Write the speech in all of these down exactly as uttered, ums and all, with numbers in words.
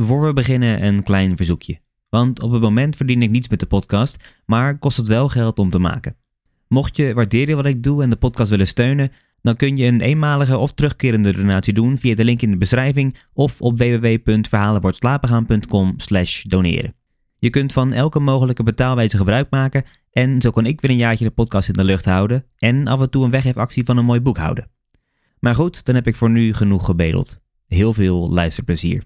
Voor we beginnen een klein verzoekje. Want op het moment verdien ik niets met de podcast, maar kost het wel geld om te maken. Mocht je waarderen wat ik doe en de podcast willen steunen, dan kun je een eenmalige of terugkerende donatie doen via de link in de beschrijving of op w w w punt verhalenvoortslapengaan punt com slash doneren. Je kunt van elke mogelijke betaalwijze gebruik maken en zo kan ik weer een jaartje de podcast in de lucht houden en af en toe een weggeefactie van een mooi boek houden. Maar goed, dan heb ik voor nu genoeg gebedeld. Heel veel luisterplezier.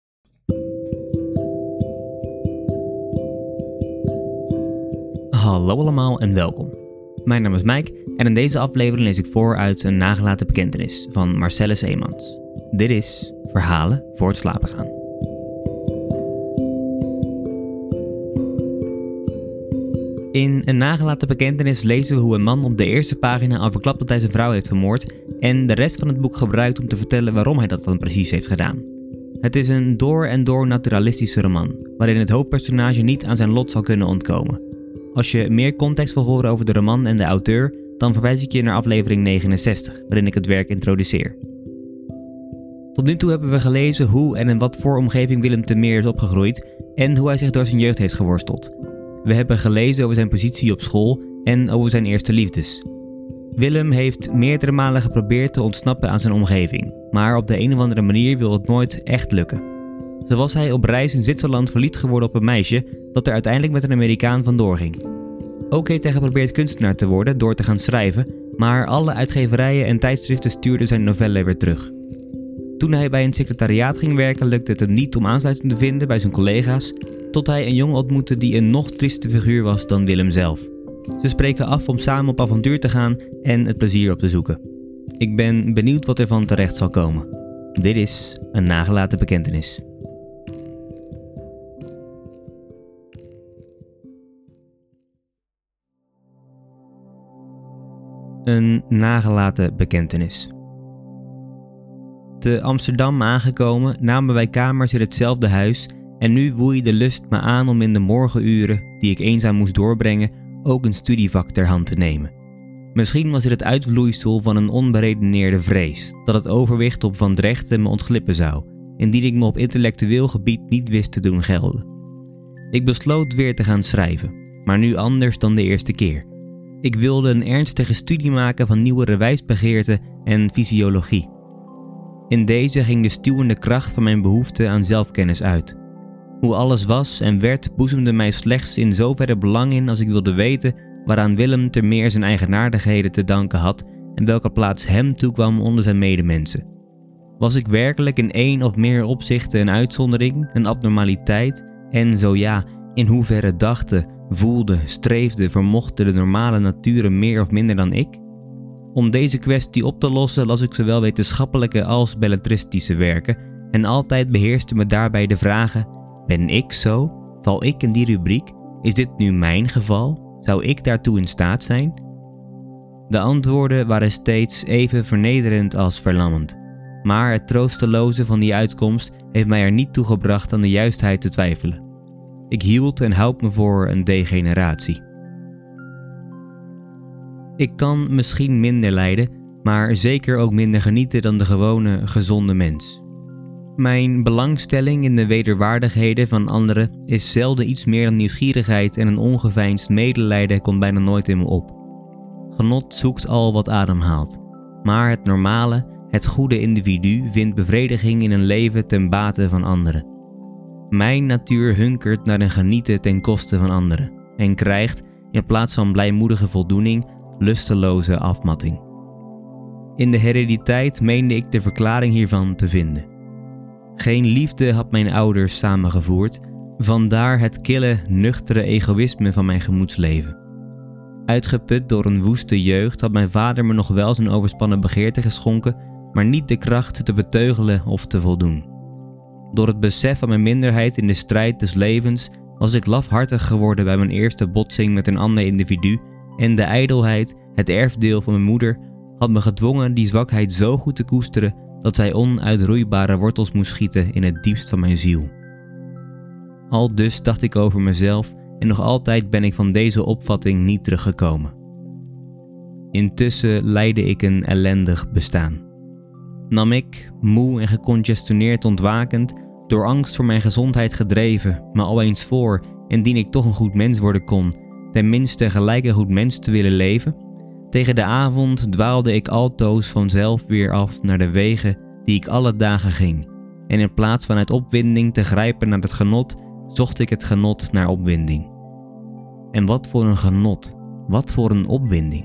Hallo allemaal en welkom. Mijn naam is Mike en in deze aflevering lees ik voor uit een nagelaten bekentenis van Marcellus Eemans. Dit is Verhalen voor het slapen gaan. In een nagelaten bekentenis lezen we hoe een man op de eerste pagina al verklapt dat hij zijn vrouw heeft vermoord en de rest van het boek gebruikt om te vertellen waarom hij dat dan precies heeft gedaan. Het is een door en door naturalistische roman, waarin het hoofdpersonage niet aan zijn lot zal kunnen ontkomen. Als je meer context wil horen over de roman en de auteur, dan verwijs ik je naar aflevering negenenzestig, waarin ik het werk introduceer. Tot nu toe hebben we gelezen hoe en in wat voor omgeving Willem Termeer is opgegroeid en hoe hij zich door zijn jeugd heeft geworsteld. We hebben gelezen over zijn positie op school en over zijn eerste liefdes. Willem heeft meerdere malen geprobeerd te ontsnappen aan zijn omgeving, maar op de een of andere manier wil het nooit echt lukken. Zo was hij op reis in Zwitserland verliefd geworden op een meisje dat er uiteindelijk met een Amerikaan vandoor ging. Ook heeft hij geprobeerd kunstenaar te worden door te gaan schrijven, maar alle uitgeverijen en tijdschriften stuurden zijn novellen weer terug. Toen hij bij een secretariaat ging werken lukte het hem niet om aansluiting te vinden bij zijn collega's, tot hij een jongen ontmoette die een nog trieste figuur was dan Willem zelf. Ze spreken af om samen op avontuur te gaan en het plezier op te zoeken. Ik ben benieuwd wat er van terecht zal komen. Dit is een nagelaten bekentenis. Een nagelaten bekentenis. Te Amsterdam aangekomen namen wij kamers in hetzelfde huis en nu woei de lust me aan om in de morgenuren, die ik eenzaam moest doorbrengen, ook een studievak ter hand te nemen. Misschien was het het uitvloeisel van een onberedeneerde vrees dat het overwicht op Van Drechten me ontglippen zou, indien ik me op intellectueel gebied niet wist te doen gelden. Ik besloot weer te gaan schrijven, maar nu anders dan de eerste keer. Ik wilde een ernstige studie maken van nieuwere wijsbegeerte en fysiologie. In deze ging de stuwende kracht van mijn behoefte aan zelfkennis uit. Hoe alles was en werd boezemde mij slechts in zoverre belang in als ik wilde weten waaraan Willem Termeer zijn eigenaardigheden te danken had en welke plaats hem toekwam onder zijn medemensen. Was ik werkelijk in één of meer opzichten een uitzondering, een abnormaliteit en zo ja, in hoeverre dachten, voelde, streefde, vermochten de normale naturen meer of minder dan ik? Om deze kwestie op te lossen las ik zowel wetenschappelijke als belletristische werken en altijd beheerste me daarbij de vragen: ben ik zo? Val ik in die rubriek? Is dit nu mijn geval? Zou ik daartoe in staat zijn? De antwoorden waren steeds even vernederend als verlammend, maar het troosteloze van die uitkomst heeft mij er niet toe gebracht aan de juistheid te twijfelen. Ik hield en houd me voor een degeneratie. Ik kan misschien minder lijden, maar zeker ook minder genieten dan de gewone, gezonde mens. Mijn belangstelling in de wederwaardigheden van anderen is zelden iets meer dan nieuwsgierigheid en een ongeveinsd medelijden komt bijna nooit in me op. Genot zoekt al wat ademhaalt, maar het normale, het goede individu vindt bevrediging in een leven ten bate van anderen. Mijn natuur hunkert naar een genieten ten koste van anderen en krijgt, in plaats van blijmoedige voldoening, lusteloze afmatting. In de herediteit meende ik de verklaring hiervan te vinden. Geen liefde had mijn ouders samengevoerd, vandaar het kille, nuchtere egoïsme van mijn gemoedsleven. Uitgeput door een woeste jeugd had mijn vader me nog wel zijn overspannen begeerte geschonken, maar niet de kracht te beteugelen of te voldoen. Door het besef van mijn minderheid in de strijd des levens was ik lafhartig geworden bij mijn eerste botsing met een ander individu en de ijdelheid, het erfdeel van mijn moeder, had me gedwongen die zwakheid zo goed te koesteren dat zij onuitroeibare wortels moest schieten in het diepst van mijn ziel. Aldus dacht ik over mezelf en nog altijd ben ik van deze opvatting niet teruggekomen. Intussen leidde ik een ellendig bestaan. Nam ik, moe en gecongestioneerd ontwakend, door angst voor mijn gezondheid gedreven, me al eens voor, indien ik toch een goed mens worden kon, tenminste gelijk een goed mens te willen leven. Tegen de avond dwaalde ik altoos vanzelf weer af naar de wegen die ik alle dagen ging. En in plaats van uit opwinding te grijpen naar het genot, zocht ik het genot naar opwinding. En wat voor een genot, wat voor een opwinding.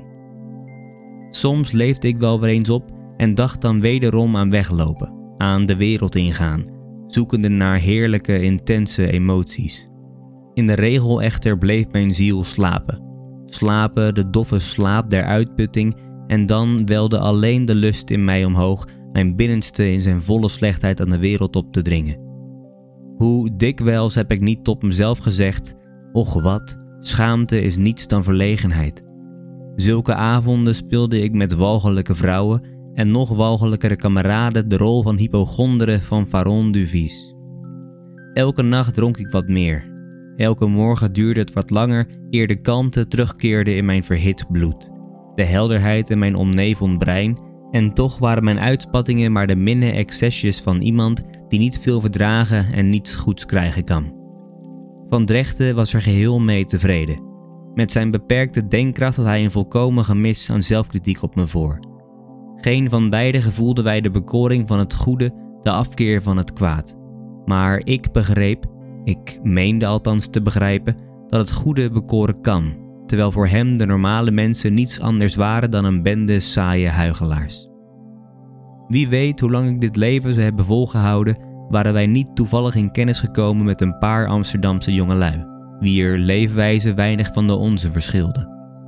Soms leefde ik wel weer eens op en dacht dan wederom aan weglopen, aan de wereld ingaan, zoekende naar heerlijke, intense emoties. In de regel echter bleef mijn ziel slapen. Slapen, de doffe slaap der uitputting, en dan welde alleen de lust in mij omhoog, mijn binnenste in zijn volle slechtheid aan de wereld op te dringen. Hoe dikwijls heb ik niet tot mezelf gezegd, och wat, schaamte is niets dan verlegenheid. Zulke avonden speelde ik met walgelijke vrouwen en nog walgelijkere kameraden de rol van hypochondere van Faron du Vice. Elke nacht dronk ik wat meer. Elke morgen duurde het wat langer eer de kalmte terugkeerde in mijn verhit bloed, de helderheid in mijn omneveld brein, en toch waren mijn uitspattingen maar de minne excesjes van iemand die niet veel verdragen en niets goeds krijgen kan. Van Drechte was er geheel mee tevreden. Met zijn beperkte denkkracht had hij een volkomen gemis aan zelfkritiek op me voor. Geen van beiden gevoelden wij de bekoring van het goede, de afkeer van het kwaad. Maar ik begreep, ik meende althans te begrijpen, dat het goede bekoren kan, terwijl voor hem de normale mensen niets anders waren dan een bende saaie huichelaars. Wie weet hoe lang ik dit leven zou hebben volgehouden, waren wij niet toevallig in kennis gekomen met een paar Amsterdamse jongelui, wier leefwijze weinig van de onze verschilde.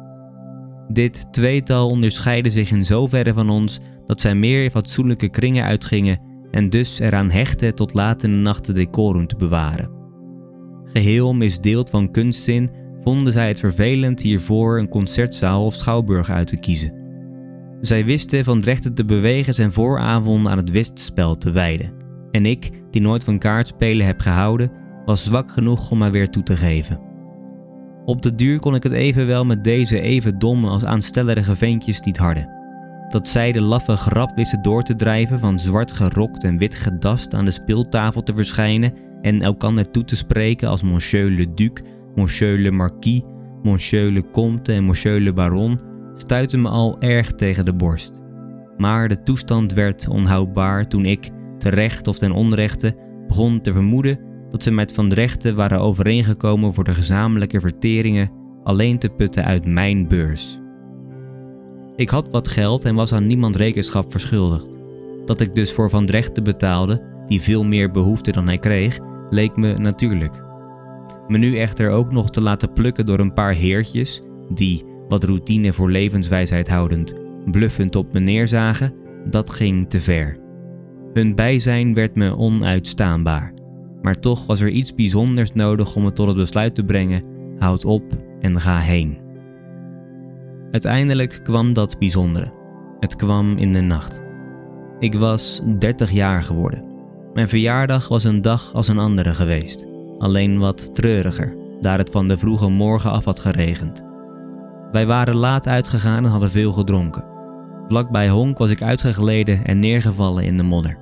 Dit tweetal onderscheidde zich in zoverre van ons dat zij meer in fatsoenlijke kringen uitgingen en dus eraan hechten tot laat in de nacht de decorum te bewaren. Geheel misdeeld van kunstzin vonden zij het vervelend hiervoor een concertzaal of schouwburg uit te kiezen. Zij wisten Van Drechte te bewegen zijn vooravond aan het whistspel te wijden. En ik, die nooit van kaartspelen heb gehouden, was zwak genoeg om mij weer toe te geven. Op de duur kon ik het evenwel met deze even domme als aanstellerige ventjes niet harden. Dat zij de laffe grap wisten door te drijven van zwart gerokt en wit gedast aan de speeltafel te verschijnen en elkander toe te spreken als Monsieur le Duc, Monsieur le Marquis, Monsieur le Comte en Monsieur le Baron, stuitte me al erg tegen de borst. Maar de toestand werd onhoudbaar toen ik, terecht of ten onrechte, begon te vermoeden dat ze met Van Drechte waren overeengekomen voor de gezamenlijke verteringen alleen te putten uit mijn beurs. Ik had wat geld en was aan niemand rekenschap verschuldigd. Dat ik dus voor Van Drechte betaalde, die veel meer behoefte dan hij kreeg, leek me natuurlijk. Me nu echter ook nog te laten plukken door een paar heertjes, die, wat routine voor levenswijsheid houdend, bluffend op me neerzagen, dat ging te ver. Hun bijzijn werd me onuitstaanbaar, maar toch was er iets bijzonders nodig om me tot het besluit te brengen, houd op en ga heen. Uiteindelijk kwam dat bijzondere. Het kwam in de nacht. Ik was dertig jaar geworden. Mijn verjaardag was een dag als een andere geweest, alleen wat treuriger, daar het van de vroege morgen af had geregend. Wij waren laat uitgegaan en hadden veel gedronken. Vlak bij Honk was ik uitgegleden en neergevallen in de modder.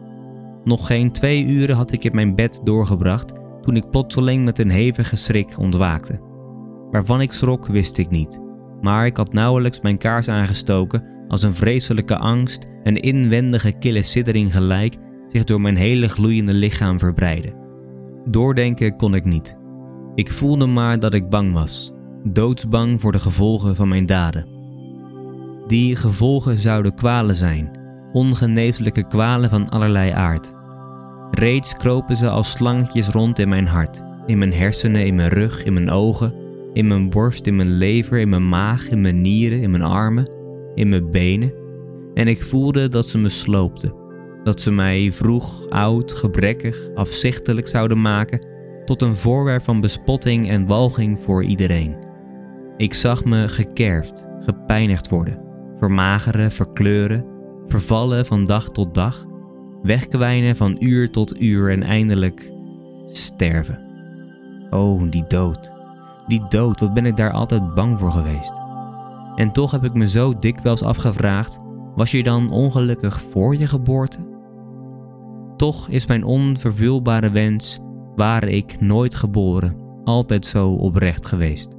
Nog geen twee uren had ik in mijn bed doorgebracht toen ik plotseling met een hevige schrik ontwaakte. Waarvan ik schrok wist ik niet, maar ik had nauwelijks mijn kaars aangestoken als een vreselijke angst, een inwendige kille siddering gelijk, zich door mijn hele gloeiende lichaam verbreidde. Doordenken kon ik niet. Ik voelde maar dat ik bang was, doodsbang voor de gevolgen van mijn daden. Die gevolgen zouden kwalen zijn, ongeneeslijke kwalen van allerlei aard. Reeds kropen ze als slangetjes rond in mijn hart, in mijn hersenen, in mijn rug, in mijn ogen, in mijn borst, in mijn lever, in mijn maag, in mijn nieren, in mijn armen, in mijn benen. En ik voelde dat ze me sloopten, dat ze mij vroeg, oud, gebrekkig, afzichtelijk zouden maken, tot een voorwerp van bespotting en walging voor iedereen. Ik zag me gekerfd, gepijnigd worden, vermageren, verkleuren, vervallen van dag tot dag, wegkwijnen van uur tot uur en eindelijk sterven. Oh, die dood. Die dood, wat ben ik daar altijd bang voor geweest. En toch heb ik me zo dikwijls afgevraagd, was je dan ongelukkig voor je geboorte? toch is mijn onvervulbare wens, ware ik nooit geboren, altijd zo oprecht geweest.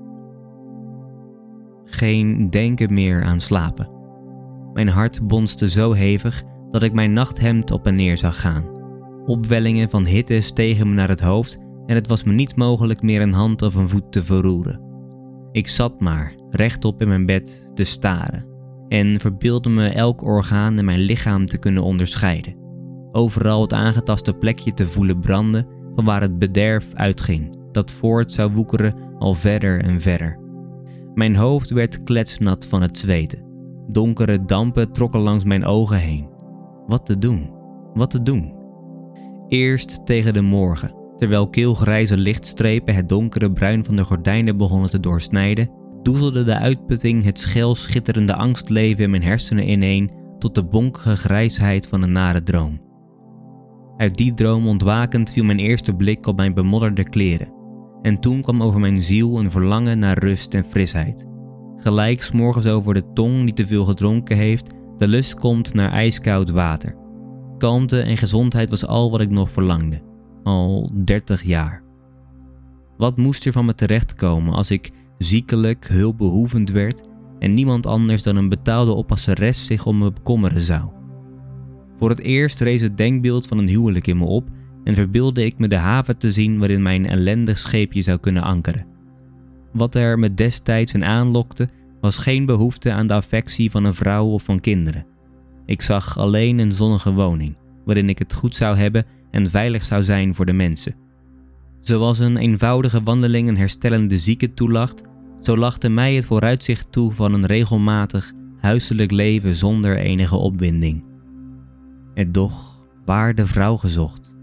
Geen denken meer aan slapen. Mijn hart bonste zo hevig dat ik mijn nachthemd op en neer zag gaan. Opwellingen van hitte stegen me naar het hoofd en het was me niet mogelijk meer een hand of een voet te verroeren. Ik zat maar, rechtop in mijn bed, te staren en verbeeldde me elk orgaan in mijn lichaam te kunnen onderscheiden. Overal het aangetaste plekje te voelen branden van waar het bederf uitging, dat voort zou woekeren al verder en verder. Mijn hoofd werd kletsnat van het zweten. Donkere dampen trokken langs mijn ogen heen. Wat te doen? Wat te doen? Eerst tegen de morgen, terwijl keelgrijze lichtstrepen het donkere bruin van de gordijnen begonnen te doorsnijden, doezelde de uitputting het schel schitterende angstleven in mijn hersenen ineen tot de bonkige grijsheid van een nare droom. Uit die droom ontwakend viel mijn eerste blik op mijn bemodderde kleren. En toen kwam over mijn ziel een verlangen naar rust en frisheid. Gelijk 's morgens over de tong die te veel gedronken heeft, de lust komt naar ijskoud water. Kalmte en gezondheid was al wat ik nog verlangde. Al dertig jaar. Wat moest er van me terechtkomen als ik ziekelijk, hulpbehoevend werd en niemand anders dan een betaalde oppasseres zich om me bekommeren zou? Voor het eerst rees het denkbeeld van een huwelijk in me op en verbeeldde ik me de haven te zien waarin mijn ellendig scheepje zou kunnen ankeren. Wat er me destijds in aanlokte, was geen behoefte aan de affectie van een vrouw of van kinderen. Ik zag alleen een zonnige woning, waarin ik het goed zou hebben en veilig zou zijn voor de mensen. Zoals een eenvoudige wandeling een herstellende zieke toelacht, zo lachte mij het vooruitzicht toe van een regelmatig, huiselijk leven zonder enige opwinding. En doch, waar de vrouw gezocht?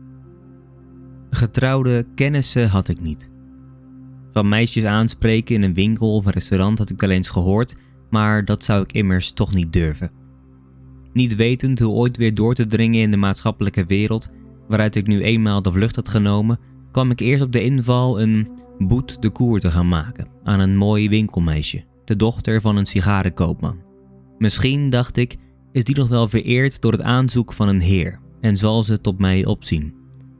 Getrouwde kennissen had ik niet. Van meisjes aanspreken in een winkel of een restaurant had ik al eens gehoord, maar dat zou ik immers toch niet durven. Niet wetend hoe ooit weer door te dringen in de maatschappelijke wereld, waaruit ik nu eenmaal de vlucht had genomen, kwam ik eerst op de inval een bout de cour te gaan maken aan een mooi winkelmeisje, de dochter van een sigarenkoopman. Misschien, dacht ik, is die nog wel vereerd door het aanzoek van een heer en zal ze tot mij opzien.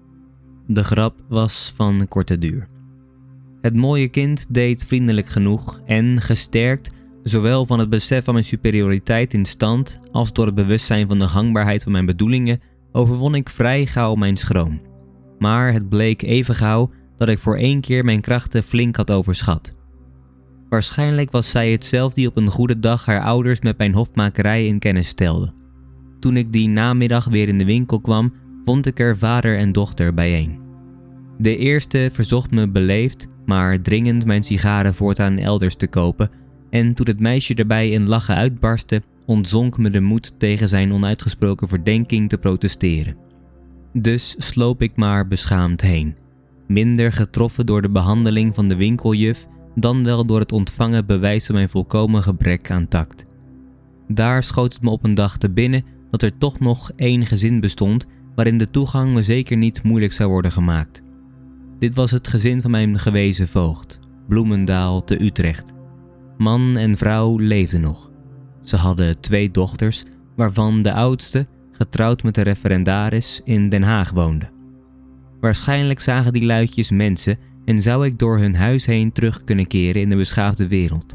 De grap was van korte duur. Het mooie kind deed vriendelijk genoeg en, gesterkt, zowel van het besef van mijn superioriteit in stand als door het bewustzijn van de gangbaarheid van mijn bedoelingen, overwon ik vrij gauw mijn schroom. Maar het bleek even gauw dat ik voor één keer mijn krachten flink had overschat. Waarschijnlijk was zij het zelf die op een goede dag haar ouders met mijn hofmakerij in kennis stelde. Toen ik die namiddag weer in de winkel kwam, vond ik er vader en dochter bijeen. De eerste verzocht me beleefd, maar dringend mijn sigaren voortaan elders te kopen, en toen het meisje erbij in lachen uitbarstte, ontzonk me de moed tegen zijn onuitgesproken verdenking te protesteren. Dus sloop ik maar beschaamd heen, minder getroffen door de behandeling van de winkeljuf dan wel door het ontvangen bewijs van mijn volkomen gebrek aan tact. Daar schoot het me op een dag te binnen dat er toch nog één gezin bestond waarin de toegang me zeker niet moeilijk zou worden gemaakt. Dit was het gezin van mijn gewezen voogd, Bloemendaal te Utrecht. Man en vrouw leefden nog. Ze hadden twee dochters, waarvan de oudste, getrouwd met de referendaris, in Den Haag woonde. Waarschijnlijk zagen die luidjes mensen en zou ik door hun huis heen terug kunnen keren in de beschaafde wereld.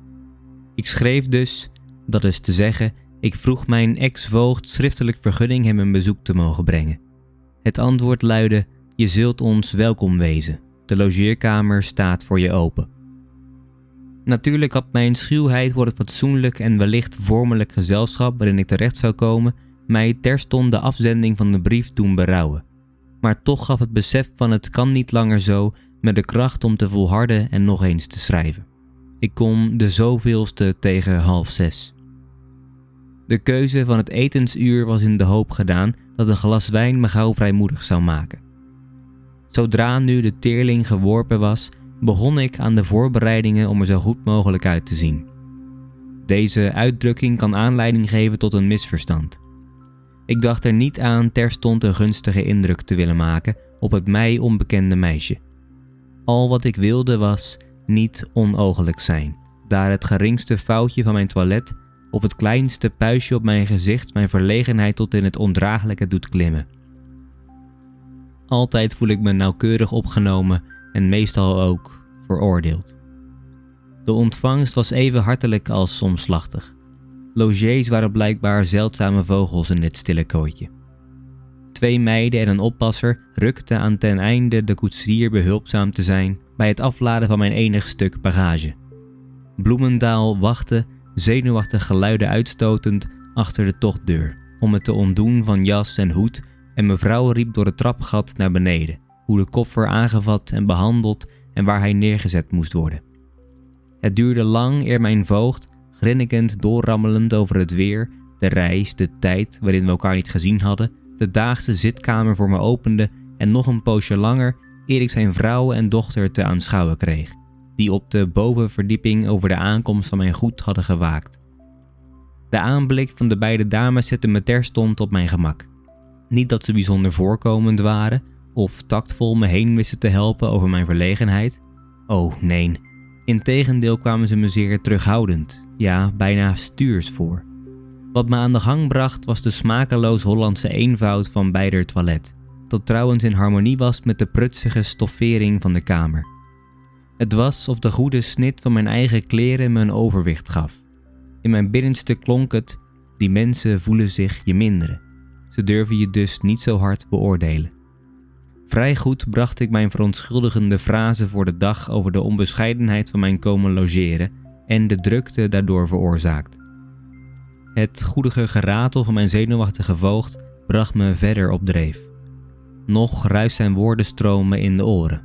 Ik schreef dus, dat is te zeggen, ik vroeg mijn ex-voogd schriftelijk vergunning hem een bezoek te mogen brengen. Het antwoord luidde: je zult ons welkom wezen. De logeerkamer staat voor je open. Natuurlijk had mijn schuwheid voor het fatsoenlijk en wellicht vormelijk gezelschap waarin ik terecht zou komen mij terstond de afzending van de brief doen berouwen. Maar toch gaf het besef van het kan niet langer zo me de kracht om te volharden en nog eens te schrijven. Ik kom de zoveelste tegen half zes. De keuze van het etensuur was in de hoop gedaan dat een glas wijn me gauw vrijmoedig zou maken. Zodra nu de teerling geworpen was, begon ik aan de voorbereidingen om er zo goed mogelijk uit te zien. Deze uitdrukking kan aanleiding geven tot een misverstand. Ik dacht er niet aan terstond een gunstige indruk te willen maken op het mij onbekende meisje. Al wat ik wilde was niet onooglijk zijn, daar het geringste foutje van mijn toilet of het kleinste puistje op mijn gezicht mijn verlegenheid tot in het ondraaglijke doet klimmen. Altijd voel ik me nauwkeurig opgenomen en meestal ook veroordeeld. De ontvangst was even hartelijk als omslachtig. Logés waren blijkbaar zeldzame vogels in dit stille kooitje. Twee meiden en een oppasser rukten aan ten einde de koetsier behulpzaam te zijn bij het afladen van mijn enig stuk bagage. Bloemendaal wachtte, zenuwachtig geluiden uitstotend, achter de tochtdeur om het te ontdoen van jas en hoed en mevrouw riep door het trapgat naar beneden hoe de koffer aangevat en behandeld en waar hij neergezet moest worden. Het duurde lang eer mijn voogd, grinnikend doorrammelend over het weer, de reis, de tijd waarin we elkaar niet gezien hadden, de daagse zitkamer voor me opende en nog een poosje langer eer ik zijn vrouw en dochter te aanschouwen kreeg, die op de bovenverdieping over de aankomst van mijn goed hadden gewaakt. De aanblik van de beide dames zette me terstond op mijn gemak. Niet dat ze bijzonder voorkomend waren of tactvol me heen wisten te helpen over mijn verlegenheid. Oh nee, integendeel kwamen ze me zeer terughoudend, ja bijna stuurs voor. Wat me aan de gang bracht was de smakeloos Hollandse eenvoud van beider toilet, dat trouwens in harmonie was met de prutsige stoffering van de kamer. Het was of de goede snit van mijn eigen kleren me een overwicht gaf. In mijn binnenste klonk het, die mensen voelen zich je minderen. Ze durven je dus niet zo hard beoordelen. Vrij goed bracht ik mijn verontschuldigende frase voor de dag over de onbescheidenheid van mijn komen logeren en de drukte daardoor veroorzaakt. Het goedige geratel van mijn zenuwachtige voogd bracht me verder op dreef. Nog ruist zijn woordenstroom me in de oren.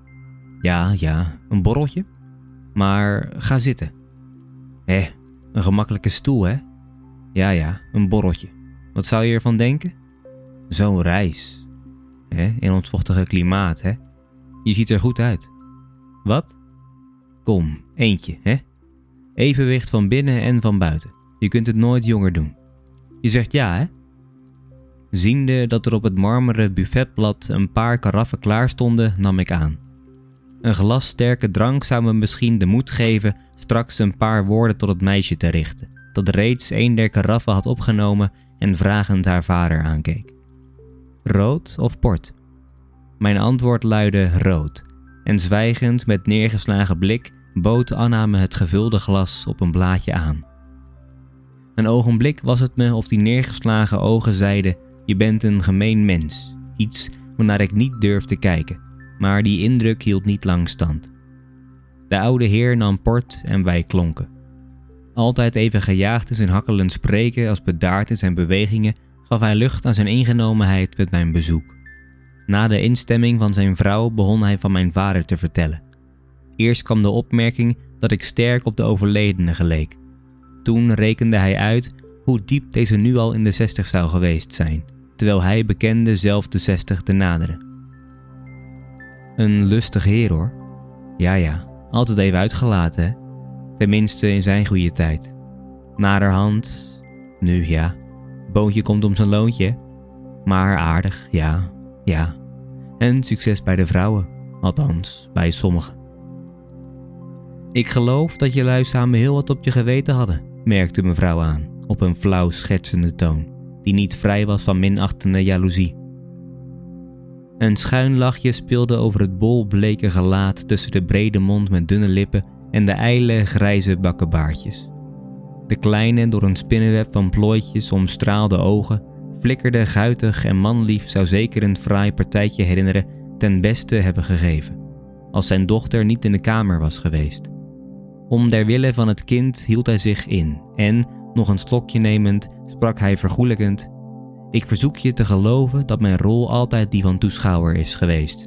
Ja, ja, een borreltje? Maar ga zitten. Hé, een gemakkelijke stoel, hè? Ja, ja, een borreltje. Wat zou je ervan denken? Zo'n reis. Hè, in ons vochtige klimaat, hè? Je ziet er goed uit. Wat? Kom, eentje, hè? Evenwicht van binnen en van buiten. Je kunt het nooit jonger doen. Je zegt ja, hè? Ziende dat er op het marmeren buffetblad een paar karaffen klaar stonden, nam ik aan. Een glas sterke drank zou me misschien de moed geven straks een paar woorden tot het meisje te richten, dat reeds een der karaffen had opgenomen en vragend haar vader aankeek. Rood of port? Mijn antwoord luidde rood, en zwijgend met neergeslagen blik bood Anna me het gevulde glas op een blaadje aan. Een ogenblik was het me of die neergeslagen ogen zeiden: je bent een gemeen mens, iets waarnaar ik niet durfde kijken, maar die indruk hield niet lang stand. De oude heer nam port en wij klonken. Altijd even gejaagd in zijn hakkelend spreken als bedaard in zijn bewegingen, gaf hij lucht aan zijn ingenomenheid met mijn bezoek. Na de instemming van zijn vrouw begon hij van mijn vader te vertellen. Eerst kwam de opmerking dat ik sterk op de overledene geleek. Toen rekende hij uit hoe diep deze nu al in de zestig zou geweest zijn, terwijl hij bekende zelf de zestig te naderen. Een lustig heer hoor. Ja ja, altijd even uitgelaten hè. Tenminste in zijn goede tijd. Naderhand, nu ja, boontje komt om zijn loontje. Maar aardig, ja, ja. En succes bij de vrouwen, althans bij sommigen. Ik geloof dat jelui samen heel wat op je geweten hadden, merkte mevrouw aan, op een flauw schetsende toon, die niet vrij was van minachtende jaloezie. Een schuin lachje speelde over het bolbleke gelaat tussen de brede mond met dunne lippen en de ijle grijze bakkenbaardjes. De kleine, door een spinnenweb van plooitjes omstraalde ogen flikkerden guitig en manlief zou zeker een fraai partijtje herinneren ten beste hebben gegeven, als zijn dochter niet in de kamer was geweest. Om der wille van het kind hield hij zich in en, nog een slokje nemend, sprak hij vergoelijkend: ik verzoek je te geloven dat mijn rol altijd die van toeschouwer is geweest.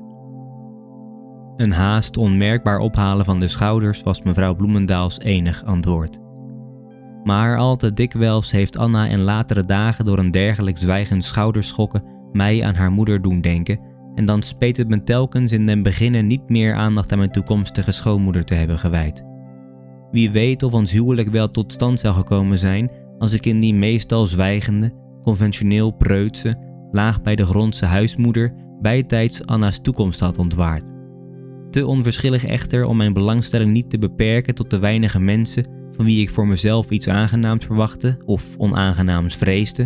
Een haast onmerkbaar ophalen van de schouders was mevrouw Bloemendaals enig antwoord. Maar al te dikwijls heeft Anna in latere dagen door een dergelijk zwijgend schouderschokken mij aan haar moeder doen denken, en dan speet het me telkens in den beginne niet meer aandacht aan mijn toekomstige schoonmoeder te hebben gewijd. Wie weet of ons huwelijk wel tot stand zou gekomen zijn als ik in die meestal zwijgende, conventioneel preutse, laag bij de grondse huismoeder bijtijds Anna's toekomst had ontwaard. Te onverschillig echter om mijn belangstelling niet te beperken tot de weinige mensen van wie ik voor mezelf iets aangenaams verwachtte of onaangenaams vreesde,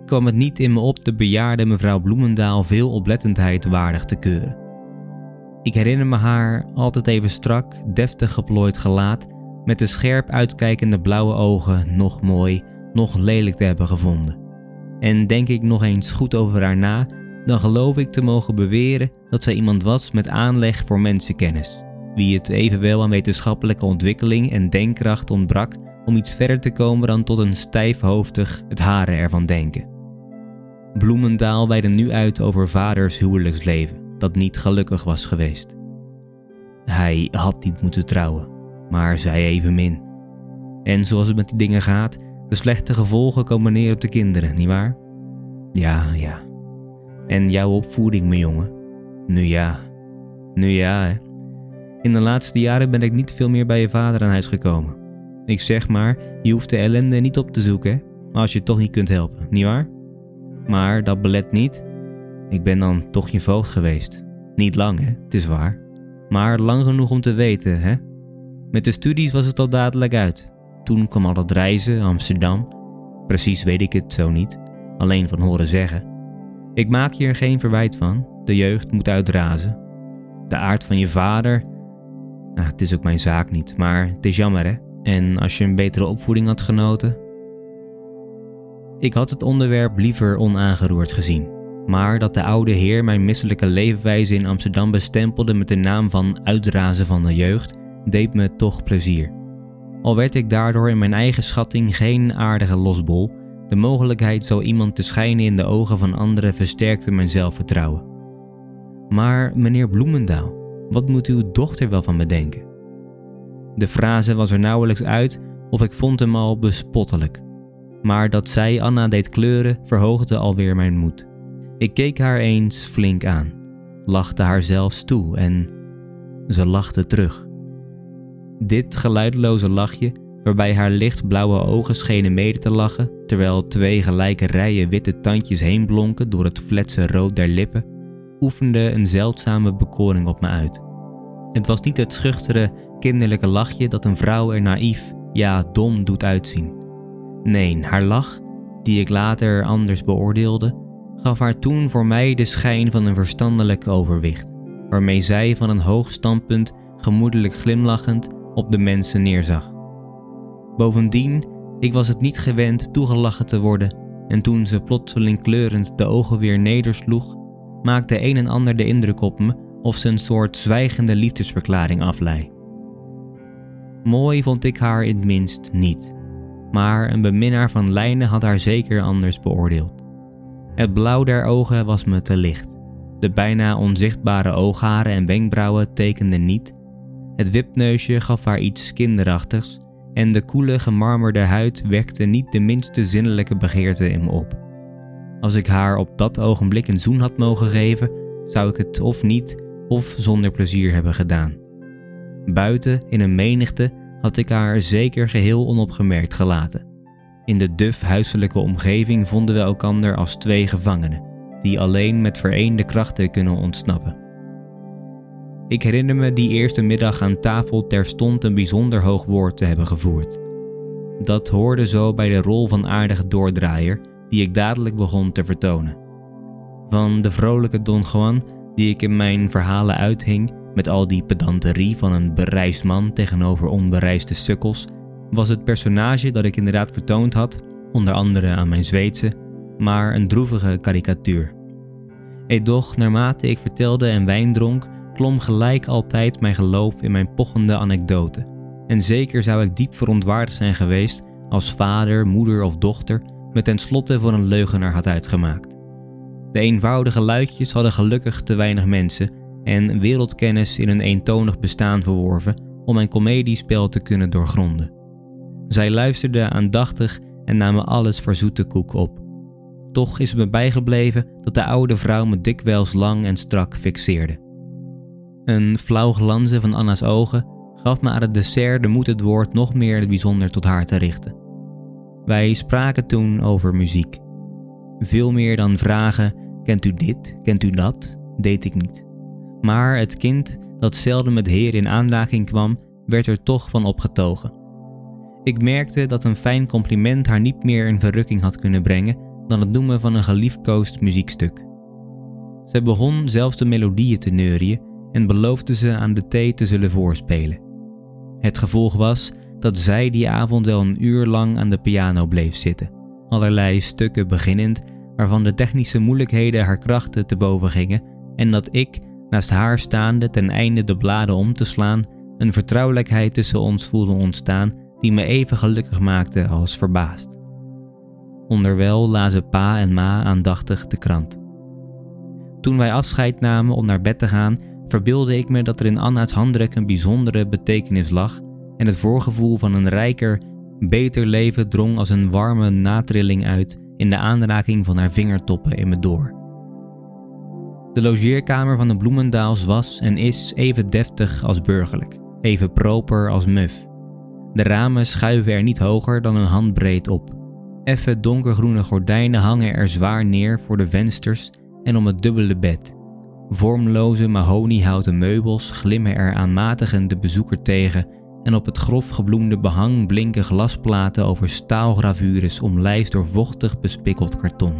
kwam het niet in me op de bejaarde mevrouw Bloemendaal veel oplettendheid waardig te keuren. Ik herinner me haar altijd even strak, deftig geplooid gelaat, met de scherp uitkijkende blauwe ogen nog mooi, nog lelijk te hebben gevonden. En denk ik nog eens goed over haar na, dan geloof ik te mogen beweren dat zij iemand was met aanleg voor mensenkennis, wie het evenwel aan wetenschappelijke ontwikkeling en denkkracht ontbrak om iets verder te komen dan tot een stijfhoofdig het haren ervan denken. Bloemendaal weidde nu uit over vaders huwelijksleven, dat niet gelukkig was geweest. Hij had niet moeten trouwen, maar zij evenmin. En zoals het met die dingen gaat, de slechte gevolgen komen neer op de kinderen, nietwaar? Ja, ja. En jouw opvoeding, mijn jongen? Nu ja. Nu ja, hè. In de laatste jaren ben ik niet veel meer bij je vader aan huis gekomen. Ik zeg maar, je hoeft de ellende niet op te zoeken, hè, als je het toch niet kunt helpen, nietwaar? Maar dat belet niet. Ik ben dan toch je voogd geweest. Niet lang, hè, het is waar. Maar lang genoeg om te weten, hè. Met de studies was het al dadelijk uit. Toen kwam al dat reizen, Amsterdam. Precies weet ik het zo niet, alleen van horen zeggen. Ik maak je er geen verwijt van, de jeugd moet uitrazen. De aard van je vader, nou, het is ook mijn zaak niet, maar het is jammer, hè. En als je een betere opvoeding had genoten? Ik had het onderwerp liever onaangeroerd gezien, maar dat de oude heer mijn misselijke leefwijze in Amsterdam bestempelde met de naam van uitrazen van de jeugd, deed me toch plezier. Al werd ik daardoor in mijn eigen schatting geen aardige losbol, de mogelijkheid zo iemand te schijnen in de ogen van anderen versterkte mijn zelfvertrouwen. Maar meneer Bloemendaal, wat moet uw dochter wel van me denken? De frase was er nauwelijks uit of ik vond hem al bespottelijk. Maar dat zij Anna deed kleuren verhoogde alweer mijn moed. Ik keek haar eens flink aan, lachte haar zelfs toe en ze lachte terug. Dit geluidloze lachje, waarbij haar lichtblauwe ogen schenen mede te lachen, terwijl twee gelijke rijen witte tandjes heen blonken door het fletse rood der lippen, oefende een zeldzame bekoring op me uit. Het was niet het schuchtere, kinderlijke lachje dat een vrouw er naïef, ja dom doet uitzien. Nee, haar lach, die ik later anders beoordeelde, gaf haar toen voor mij de schijn van een verstandelijk overwicht, waarmee zij van een hoog standpunt gemoedelijk glimlachend op de mensen neerzag. Bovendien, ik was het niet gewend toegelachen te worden en toen ze plotseling kleurend de ogen weer nedersloeg, maakte een en ander de indruk op me of ze een soort zwijgende liefdesverklaring aflei. Mooi vond ik haar in het minst niet, maar een beminnaar van lijnen had haar zeker anders beoordeeld. Het blauw der ogen was me te licht, de bijna onzichtbare oogharen en wenkbrauwen tekenden niet, het wipneusje gaf haar iets kinderachtigs en de koele gemarmerde huid wekte niet de minste zinnelijke begeerte in me op. Als ik haar op dat ogenblik een zoen had mogen geven, zou ik het of niet of zonder plezier hebben gedaan. Buiten, in een menigte, had ik haar zeker geheel onopgemerkt gelaten. In de duf huiselijke omgeving vonden we elkander als twee gevangenen, die alleen met vereende krachten kunnen ontsnappen. Ik herinner me die eerste middag aan tafel terstond een bijzonder hoog woord te hebben gevoerd. Dat hoorde zo bij de rol van aardige doordraaier, die ik dadelijk begon te vertonen. Van de vrolijke Don Juan, die ik in mijn verhalen uithing, met al die pedanterie van een bereisd man tegenover onbereisde sukkels, was het personage dat ik inderdaad vertoond had, onder andere aan mijn Zweedse, maar een droevige karikatuur. Edoch, naarmate ik vertelde en wijn dronk, klom gelijk altijd mijn geloof in mijn pochende anekdote. En zeker zou ik diep verontwaardigd zijn geweest als vader, moeder of dochter me tenslotte voor een leugenaar had uitgemaakt. De eenvoudige luidjes hadden gelukkig te weinig mensen en wereldkennis in een eentonig bestaan verworven om mijn komediespel te kunnen doorgronden. Zij luisterden aandachtig en namen alles voor zoete koek op. Toch is het me bijgebleven dat de oude vrouw me dikwijls lang en strak fixeerde. Een flauw glanzen van Anna's ogen gaf me aan het dessert de moed het woord nog meer bijzonder tot haar te richten. Wij spraken toen over muziek. Veel meer dan vragen, kent u dit, kent u dat, deed ik niet. Maar het kind dat zelden met heren in aanraking kwam, werd er toch van opgetogen. Ik merkte dat een fijn compliment haar niet meer in verrukking had kunnen brengen, dan het noemen van een geliefkoosd muziekstuk. Zij begon zelfs de melodieën te neurien en beloofde ze aan de thee te zullen voorspelen. Het gevolg was dat zij die avond wel een uur lang aan de piano bleef zitten, allerlei stukken beginnend waarvan de technische moeilijkheden haar krachten te boven gingen en dat ik, naast haar staande ten einde de bladen om te slaan, een vertrouwelijkheid tussen ons voelde ontstaan die me even gelukkig maakte als verbaasd. Onderwijl lazen pa en ma aandachtig de krant. Toen wij afscheid namen om naar bed te gaan, verbeeldde ik me dat er in Anna's handdruk een bijzondere betekenis lag en het voorgevoel van een rijker, beter leven drong als een warme natrilling uit in de aanraking van haar vingertoppen in me door. De logeerkamer van de Bloemendaals was en is even deftig als burgerlijk, even proper als muf. De ramen schuiven er niet hoger dan een handbreed op. Effe donkergroene gordijnen hangen er zwaar neer voor de vensters en om het dubbele bed. Vormloze mahoniehouten meubels glimmen er aanmatigend de bezoeker tegen en op het grof gebloemde behang blinken glasplaten over staalgravures omlijst door vochtig bespikkeld karton.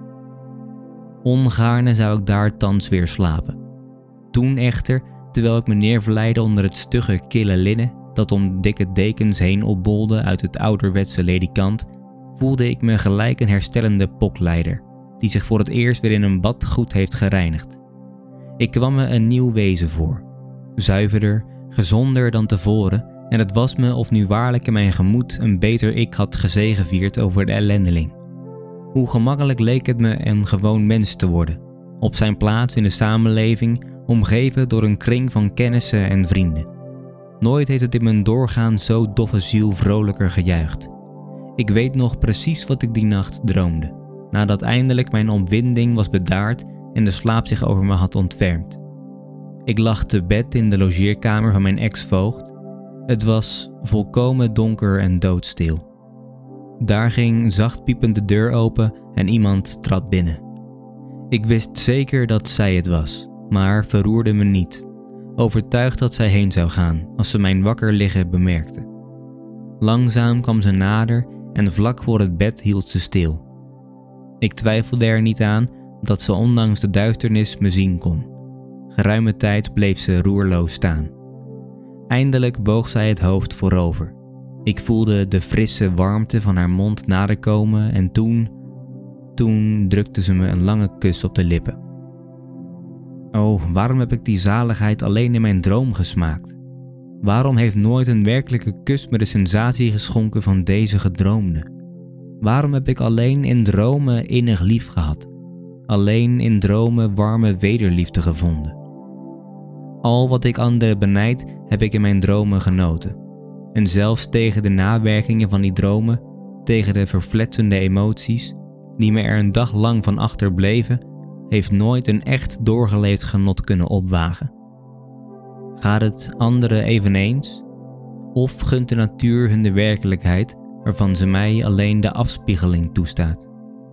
Ongaarne zou ik daar thans weer slapen. Toen echter, terwijl ik me neerverleidde onder het stugge kille linnen dat om dikke dekens heen opbolde uit het ouderwetse ledikant, voelde ik me gelijk een herstellende pokleider, die zich voor het eerst weer in een bad goed heeft gereinigd. Ik kwam me een nieuw wezen voor, zuiverder, gezonder dan tevoren, en het was me of nu waarlijk in mijn gemoed een beter ik had gezegevierd over de ellendeling. Hoe gemakkelijk leek het me een gewoon mens te worden, op zijn plaats in de samenleving, omgeven door een kring van kennissen en vrienden. Nooit heeft het in mijn doorgaan zo doffe ziel vrolijker gejuicht. Ik weet nog precies wat ik die nacht droomde, nadat eindelijk mijn opwinding was bedaard en de slaap zich over me had ontfermd. Ik lag te bed in de logeerkamer van mijn ex-voogd. Het was volkomen donker en doodstil. Daar ging zacht piepend de deur open en iemand trad binnen. Ik wist zeker dat zij het was, maar verroerde me niet, overtuigd dat zij heen zou gaan als ze mijn wakker liggen bemerkte. Langzaam kwam ze nader en vlak voor het bed hield ze stil. Ik twijfelde er niet aan dat ze ondanks de duisternis me zien kon. Geruime tijd bleef ze roerloos staan. Eindelijk boog zij het hoofd voorover. Ik voelde de frisse warmte van haar mond naderkomen en toen, toen drukte ze me een lange kus op de lippen. Oh, waarom heb ik die zaligheid alleen in mijn droom gesmaakt? Waarom heeft nooit een werkelijke kus me de sensatie geschonken van deze gedroomde? Waarom heb ik alleen in dromen innig lief gehad? Alleen in dromen warme wederliefde gevonden? Al wat ik anderen benijd, heb ik in mijn dromen genoten. En zelfs tegen de nawerkingen van die dromen, tegen de verfletsende emoties, die me er een dag lang van achterbleven, heeft nooit een echt doorgeleefd genot kunnen opwagen. Gaat het anderen eveneens? Of gunt de natuur hun de werkelijkheid, waarvan ze mij alleen de afspiegeling toestaat?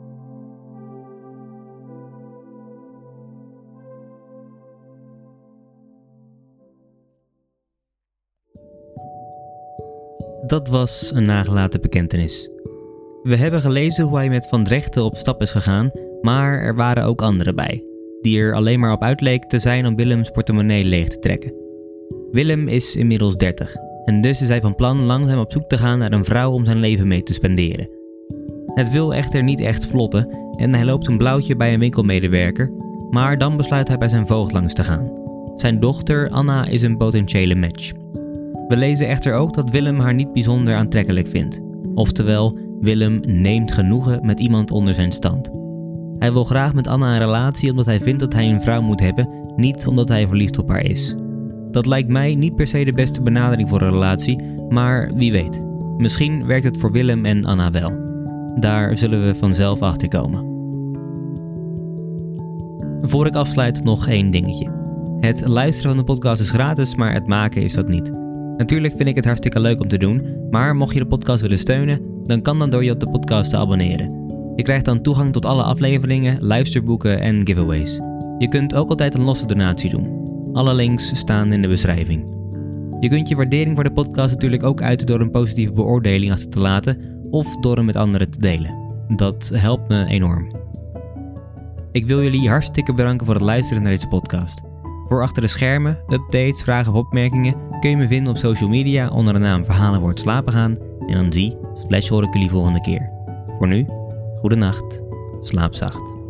Dat was een nagelaten bekentenis. We hebben gelezen hoe hij met Van Drechten op stap is gegaan, maar er waren ook anderen bij, die er alleen maar op uit leken te zijn om Willems portemonnee leeg te trekken. Willem is inmiddels dertig en dus is hij van plan langzaam op zoek te gaan naar een vrouw om zijn leven mee te spenderen. Het wil echter niet echt vlotten en hij loopt een blauwtje bij een winkelmedewerker, maar dan besluit hij bij zijn voogd langs te gaan. Zijn dochter Anna is een potentiële match. We lezen echter ook dat Willem haar niet bijzonder aantrekkelijk vindt. Oftewel, Willem neemt genoegen met iemand onder zijn stand. Hij wil graag met Anna een relatie omdat hij vindt dat hij een vrouw moet hebben, niet omdat hij verliefd op haar is. Dat lijkt mij niet per se de beste benadering voor een relatie, maar wie weet. Misschien werkt het voor Willem en Anna wel. Daar zullen we vanzelf achter komen. Voor ik afsluit nog één dingetje. Het luisteren van de podcast is gratis, maar het maken is dat niet. Natuurlijk vind ik het hartstikke leuk om te doen, maar mocht je de podcast willen steunen, dan kan dat door je op de podcast te abonneren. Je krijgt dan toegang tot alle afleveringen, luisterboeken en giveaways. Je kunt ook altijd een losse donatie doen. Alle links staan in de beschrijving. Je kunt je waardering voor de podcast natuurlijk ook uiten door een positieve beoordeling achter te laten of door hem met anderen te delen. dat helpt me enorm. Ik wil jullie hartstikke bedanken voor het luisteren naar deze podcast. Voor achter de schermen, updates, vragen of opmerkingen kun je me vinden op social media onder de naam Verhalen voor het slapen gaan. En dan zie slash hoor ik jullie volgende keer. Voor nu, goedenacht, slaap zacht.